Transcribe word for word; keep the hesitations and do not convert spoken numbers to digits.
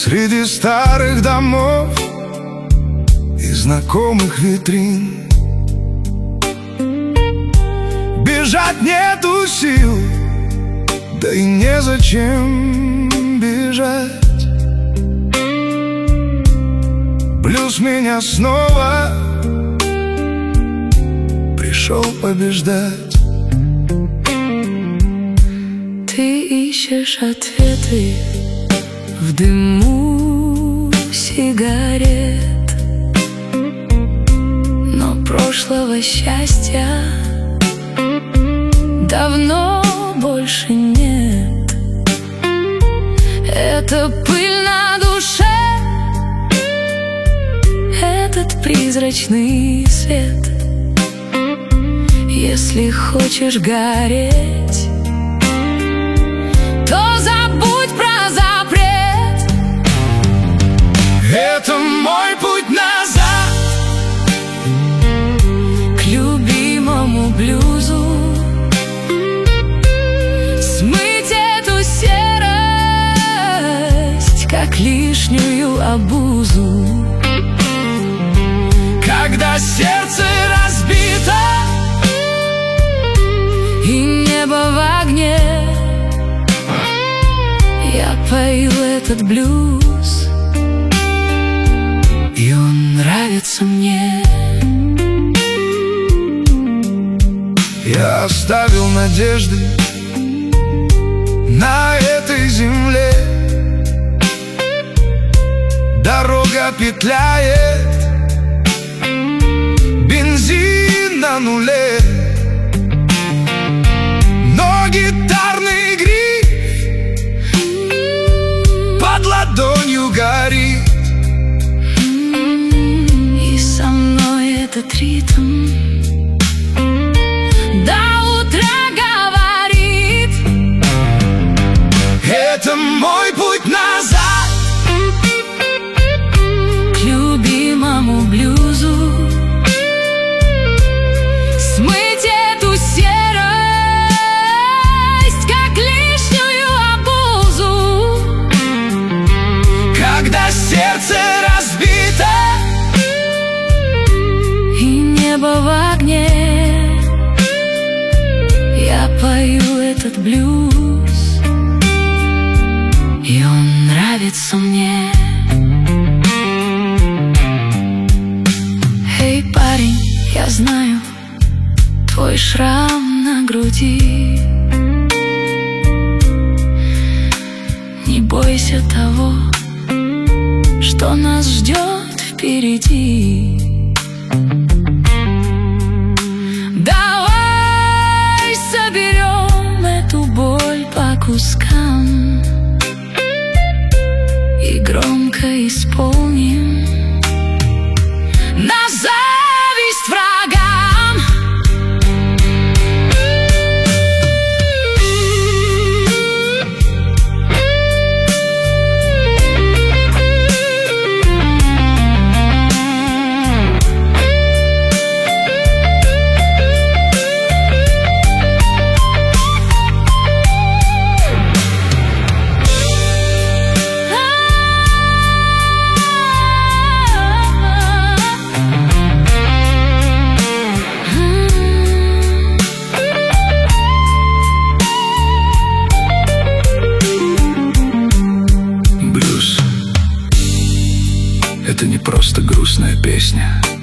Среди старых домов и знакомых витрин. Бежать нету сил, да и незачем бежать. Блюз меня снова пришел побеждать. Ты ищешь ответы в дыму сигарет, но прошлого счастья давно больше нет. Это пыль на душе, этот призрачный свет. Если хочешь гореть, то забудь про запрет. Это мой путь назад к любимому блюзу. Смыть эту серость, как лишнюю обузу. Когда сердце разбито и небо в огне, я пою этот блюз, и он нравится мне. Я оставил надежды на этой земле. Дорога петляет, бензин на нуле, но гитарный гриф под ладонью горит. И со мной этот ритм до утра говорит. Это мой путь назад к любимому блюзу. Смыть эту серость, как лишнюю обузу. когда сердце разбито И небо в огне, я пою этот блюз, и он нравится мне. Эй, парень, я знаю твой шрам на груди. Не бойся того, что нас ждет впереди. Давай соберем эту боль по кускам и громко исполним на зависть врагам. Это не просто грустная песня,